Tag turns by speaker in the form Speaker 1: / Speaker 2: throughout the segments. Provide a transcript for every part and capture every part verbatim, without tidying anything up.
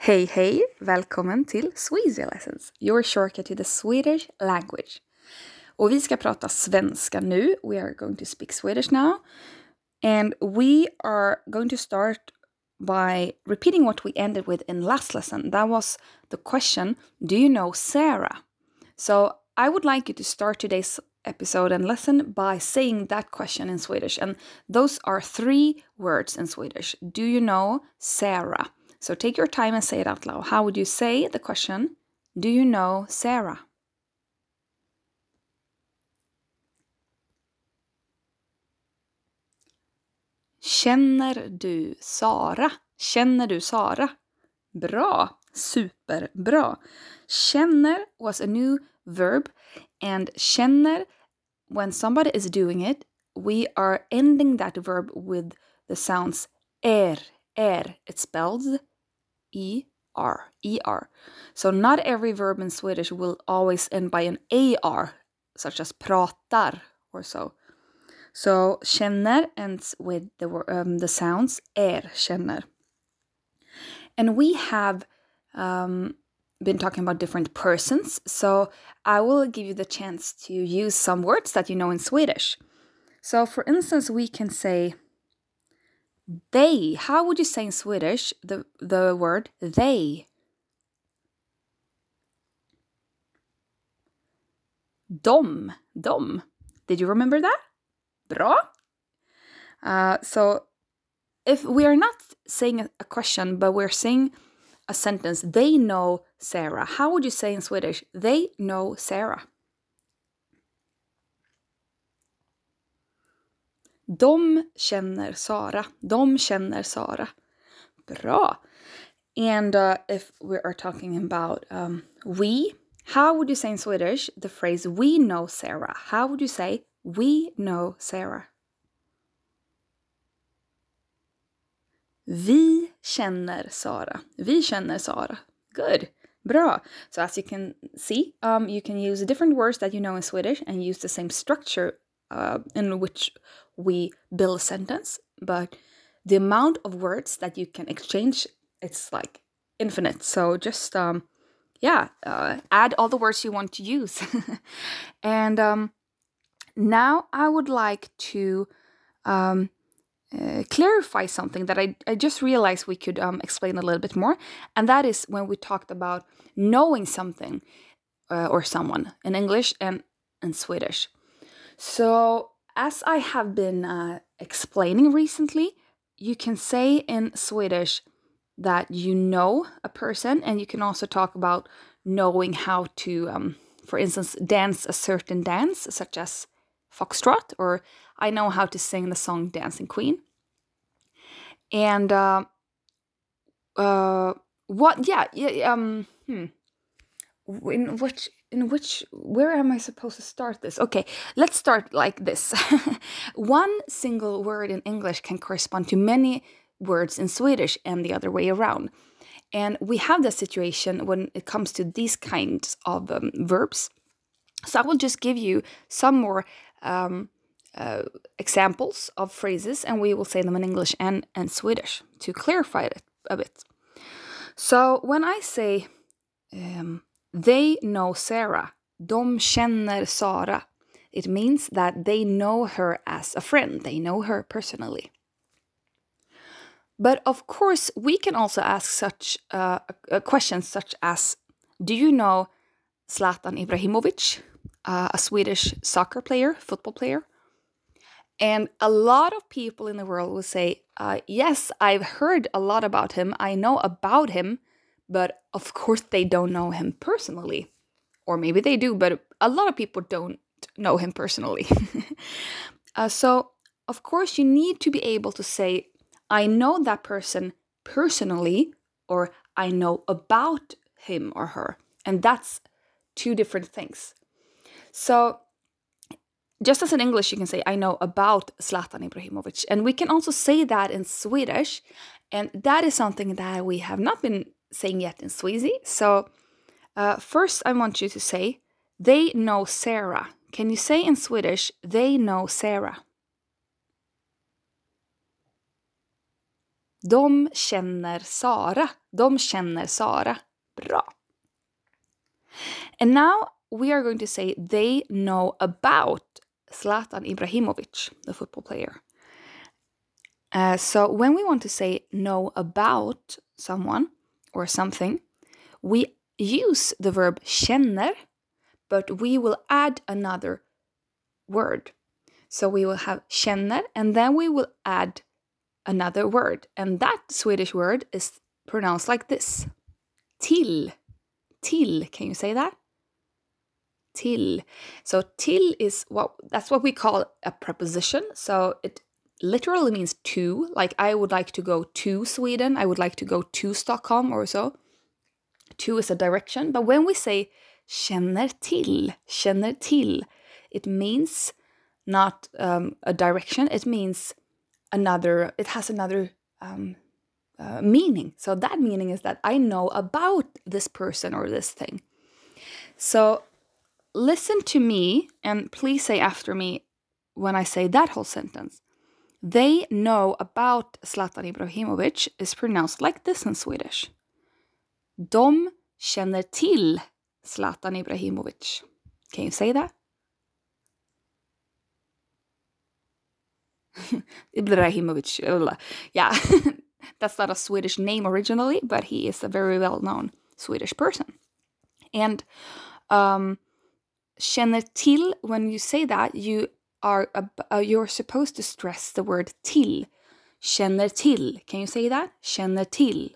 Speaker 1: Hej hej! Välkommen till Sweezy Lessons, your shortcut to the Swedish language. Och vi ska prata svenska nu. We are going to speak Swedish now. And we are going to start by repeating what we ended with in last lesson. That was the question, do you know Sarah? So I would like you to start today's episode and lesson by saying that question in Swedish. And those are three words in Swedish. Do you know Sarah? So take your time and say it out loud. How would you say the question? Do you know Sarah? Känner du Sara? Känner du Sara? Bra! Superbra! Känner was a new verb, and känner, when somebody is doing it, we are ending that verb with the sounds er, er. It's spelled E R, E R. So not every verb in Swedish will always end by an A R, such as pratar or so. So känner ends with the um, the sounds er, känner. And we have um, been talking about different persons, so I will give you the chance to use some words that you know in Swedish. So for instance, we can say they. How would you say in Swedish the, the word they? Dom. Dom. Did you remember that? Bra. Uh, so if we are not saying a, a question, but we're saying a sentence, they know Sarah. How would you say in Swedish? They know Sarah. De känner Sara. De känner Sara. Bra. And uh, if we are talking about um, we, how would you say in Swedish the phrase we know Sarah? How would you say we know Sarah? Vi känner Sara. Vi känner Sara. Good. Bra. So as you can see, um, you can use different words that you know in Swedish and use the same structure uh, in which we build a sentence. But the amount of words that you can exchange, it's like infinite. So just, um, yeah, uh, add all the words you want to use. and um, now I would like to um, uh, clarify something that I, I just realized we could um, explain a little bit more. And that is when we talked about knowing something uh, or someone in English and in Swedish. So as I have been uh, explaining recently, you can say in Swedish that you know a person, and you can also talk about knowing how to, um, for instance, dance a certain dance, such as foxtrot, or I know how to sing the song Dancing Queen. And uh, uh, what, yeah, yeah, um, hmm. In which, in which, where am I supposed to start this? Okay, let's start like this. One single word in English can correspond to many words in Swedish and the other way around. And we have the situation when it comes to these kinds of um, verbs. So I will just give you some more um, uh, examples of phrases, and we will say them in English and, and Swedish to clarify it a bit. So when I say um, they know Sarah, de känner Sara, it means that they know her as a friend. They know her personally. But of course, we can also ask such uh, a, a questions such as, do you know Zlatan Ibrahimovic, uh, a Swedish soccer player, football player? And a lot of people in the world will say, uh, yes, I've heard a lot about him. I know about him, but of course they don't know him personally. Or maybe they do, but a lot of people don't know him personally. uh, so, of course, you need to be able to say, I know that person personally, or I know about him or her. And that's two different things. So, just as in English, you can say, I know about Zlatan Ibrahimovic. And we can also say that in Swedish. And that is something that we have not been saying yet in Sweezy. So, uh, first I want you to say, they know Sarah. Can you say in Swedish, they know Sarah? De känner Sara. De känner Sara. Bra. And now we are going to say they know about Zlatan Ibrahimovic, the football player. Uh, so when we want to say know about someone or something, we use the verb känner, but we will add another word. So we will have känner, and then we will add another word. And that Swedish word is pronounced like this. Till. Till. Can you say that? Till. So till is what that's what we call a preposition. So it literally means to. Like I would like to go to Sweden. I would like to go to Stockholm or so. To is a direction. But when we say känner till, känner till, it means not um, a direction. It means another, it has another um, uh, meaning. So that meaning is that I know about this person or this thing. So listen to me and please say after me when I say that whole sentence. They know about Zlatan Ibrahimovic is pronounced like this in Swedish. De känner till Zlatan Ibrahimovic. Can you say that? Ibrahimovic. Yeah, that's not a Swedish name originally, but he is a very well-known Swedish person. And um, känner till, when you say that, you are uh, you're supposed to stress the word till. Känner till. Can you say that? Känner till.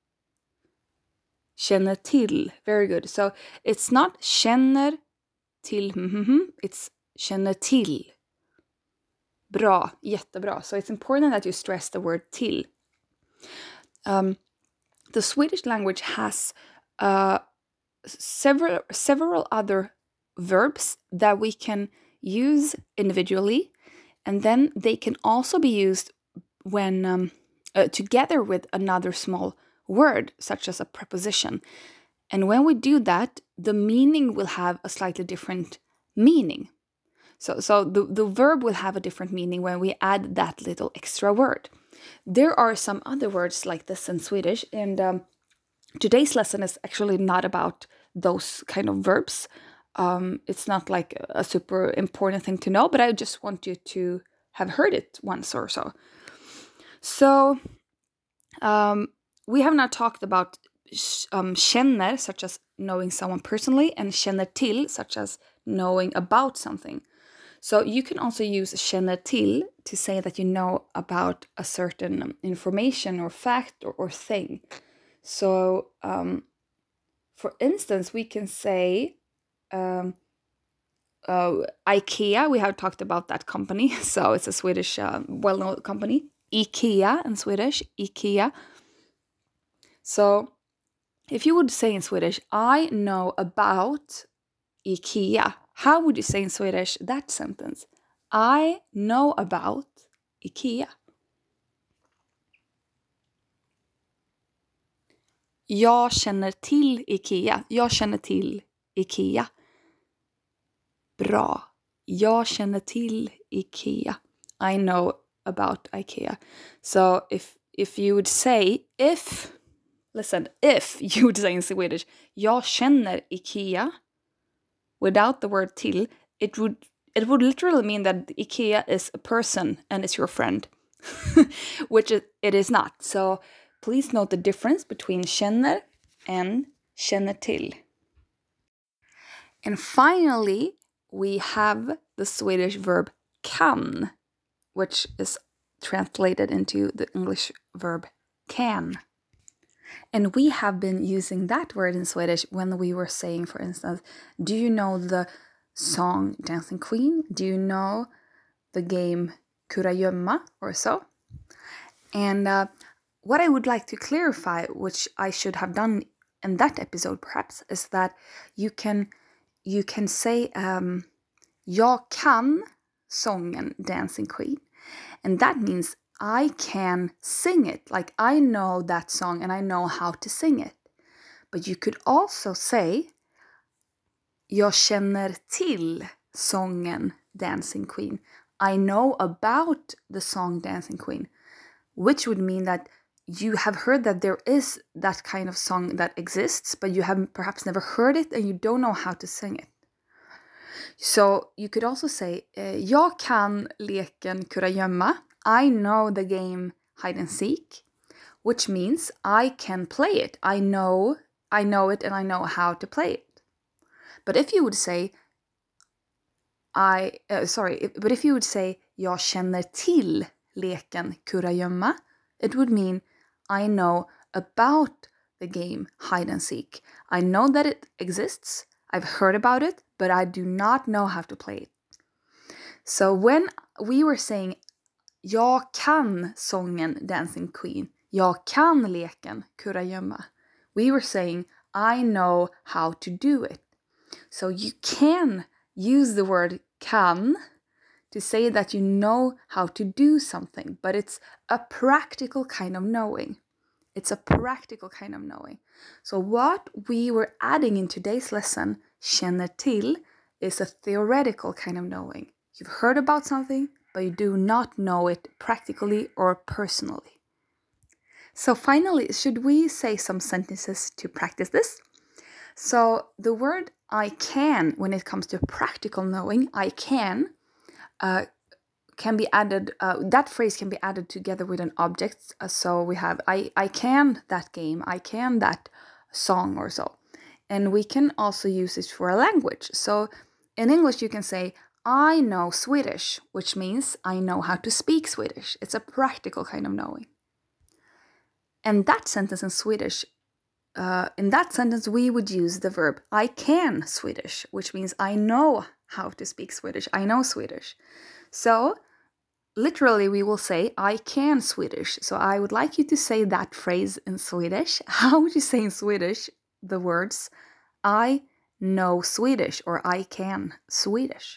Speaker 1: Känner till. Very good. So it's not känner till, mm-hmm, it's känner till. Bra, jättebra. So it's important that you stress the word till. Um, the Swedish language has uh, several several other verbs that we can use individually, and then they can also be used when um, uh, together with another small word, such as a preposition. And when we do that, the meaning will have a slightly different meaning. So, so the, the verb will have a different meaning when we add that little extra word. There are some other words like this in Swedish, and um, today's lesson is actually not about those kind of verbs. Um, it's not like a super important thing to know, but I just want you to have heard it once or so. So, um, we have now talked about um, känner, such as knowing someone personally, and känner till, such as knowing about something. So you can also use känner till to say that you know about a certain information or fact or, or thing. So, um, for instance, we can say um, uh, IKEA. We have talked about that company. So it's a Swedish uh, well-known company. IKEA in Swedish, IKEA. So if you would say in Swedish, I know about IKEA. How would you say in Swedish that sentence? I know about IKEA. Jag känner till IKEA. Jag känner till IKEA. Bra. Jag känner till IKEA. I know about IKEA. So if if you would say if, listen, if you would say in Swedish, jag känner IKEA, without the word till, it would it would literally mean that IKEA is a person and it's your friend, which it, it is not. So please note the difference between känner and känner till. And finally, we have the Swedish verb kan, which is translated into the English verb can. And we have been using that word in Swedish when we were saying, for instance, do you know the song Dancing Queen? Do you know the game Kurragömma or so? And uh, what I would like to clarify, which I should have done in that episode perhaps, is that you can you can say um, jag kan sången Dancing Queen. And that means I can sing it. Like I know that song and I know how to sing it. But you could also say jag känner till sången Dancing Queen. I know about the song Dancing Queen. Which would mean that you have heard that there is that kind of song that exists, but you have perhaps never heard it and you don't know how to sing it. So you could also say, eh, jag kan leken kurragömma. I know the game hide and seek, which means I can play it. I know, I know it and I know how to play it. But if you would say, I, uh, sorry, but if you would say, jag känner till leken kurragömma, it would mean I know about the game hide and seek. I know that it exists. I've heard about it, but I do not know how to play it. So when we were saying jag kan sången Dancing Queen, jag kan leken kurragömma, we were saying I know how to do it. So you can use the word kan to say that you know how to do something, but it's a practical kind of knowing. It's a practical kind of knowing. So what we were adding in today's lesson, känner till, is a theoretical kind of knowing. You've heard about something, but you do not know it practically or personally. So finally, should we say some sentences to practice this? So the word I can, when it comes to practical knowing, I can, uh, can be added, uh, that phrase can be added together with an object. Uh, so we have, I, I can that game, I can that song or so. And we can also use it for a language. So in English, you can say, I know Swedish, which means I know how to speak Swedish. It's a practical kind of knowing. And that sentence in Swedish, uh, in that sentence, we would use the verb I can Swedish, which means I know how to speak Swedish. I know Swedish. So literally, we will say I can Swedish. So I would like you to say that phrase in Swedish. How would you say in Swedish the words I know Swedish or I can Swedish?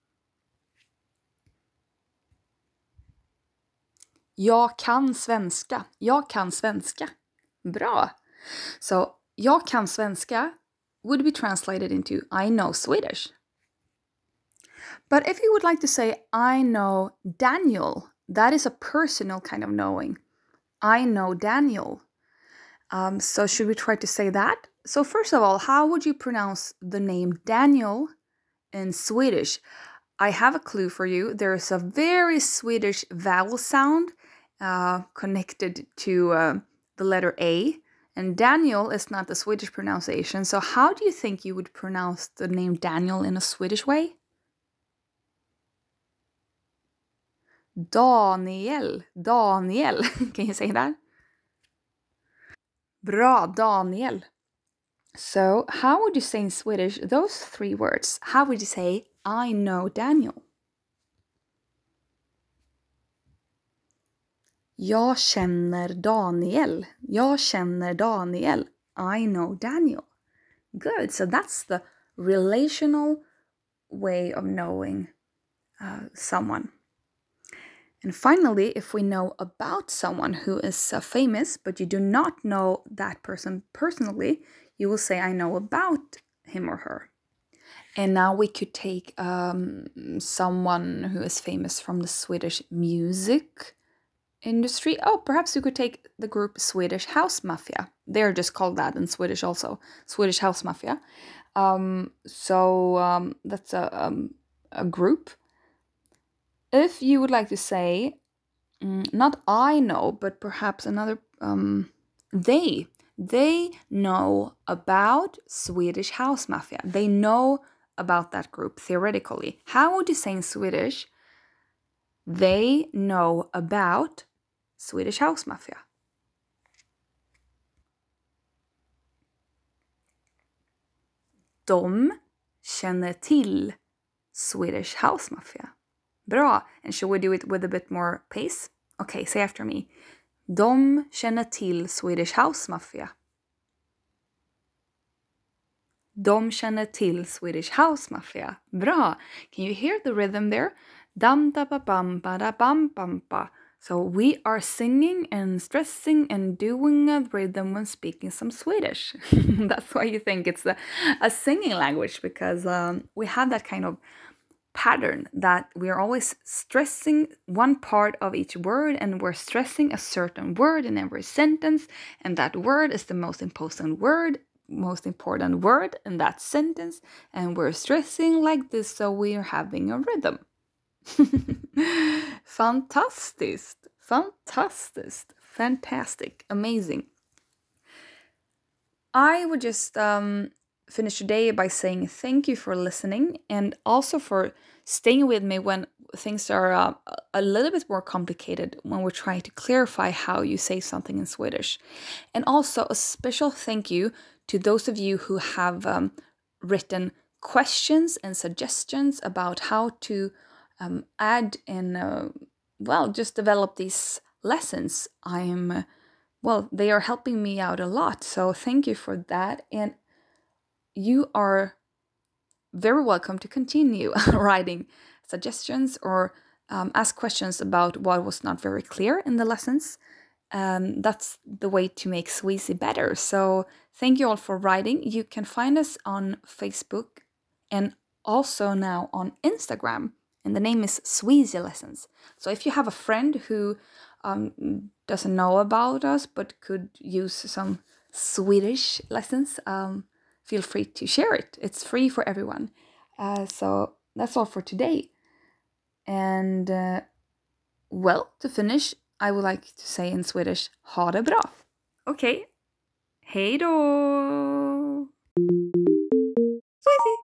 Speaker 1: Jag kan svenska. Jag kan svenska. Bra. So, jag kan svenska would be translated into I know Swedish. But if you would like to say I know Daniel, that is a personal kind of knowing. I know Daniel. Um, so should we try to say that? So first of all, how would you pronounce the name Daniel in Swedish? I have a clue for you. There's a very Swedish vowel sound uh, connected to uh, the letter A. And Daniel is not the Swedish pronunciation. So how do you think you would pronounce the name Daniel in a Swedish way? Daniel. Daniel. Can you say that? Bra, Daniel. So how would you say in Swedish those three words? How would you say I know Daniel? Jag känner Daniel. Jag känner Daniel. I know Daniel. Good. So that's the relational way of knowing uh, someone. And finally, if we know about someone who is uh, famous, but you do not know that person personally, you will say, I know about him or her. And now we could take um, someone who is famous from the Swedish music industry. Oh, perhaps you could take the group Swedish House Mafia. They're just called that in Swedish also. Swedish House Mafia. Um, so um, that's a, um, a group. If you would like to say, mm, not I know, but perhaps another, um, they, they know about Swedish House Mafia. They know about that group theoretically. How would you say in Swedish, they know about Swedish House Mafia? De känner till Swedish House Mafia. Bra. And should we do it with a bit more pace? Okay, say after me. De känner till Swedish House Mafia. De känner till Swedish House Mafia. Bra. Can you hear the rhythm there? Dam da ba bam ba da bam bam ba. So we are singing and stressing and doing a rhythm when speaking some Swedish. That's why you think it's a, a singing language, because um, we have that kind of pattern that we are always stressing one part of each word, and we're stressing a certain word in every sentence, and that word is the most important word most important word in that sentence, and we're stressing like this, so we are having a rhythm. Fantastic, fantastic, fantastic, amazing. I would just um, finish today by saying thank you for listening, and also for staying with me when things are uh, a little bit more complicated, when we're trying to clarify how you say something in Swedish. And also a special thank you to those of you who have um, written questions and suggestions about how to um, add and, uh, well, just develop these lessons. I'm, uh, well, they are helping me out a lot, so thank you for that. And you are very welcome to continue writing suggestions or um, ask questions about what was not very clear in the lessons. Um, that's the way to make Sweezy better. So thank you all for writing. You can find us on Facebook and also now on Instagram, and the name is Sweezy Lessons. So if you have a friend who um, doesn't know about us but could use some Swedish lessons, um, feel free to share it. It's free for everyone. Uh, so that's all for today. And uh, well, to finish, I would like to say in Swedish, ha det bra. Okay, hej då!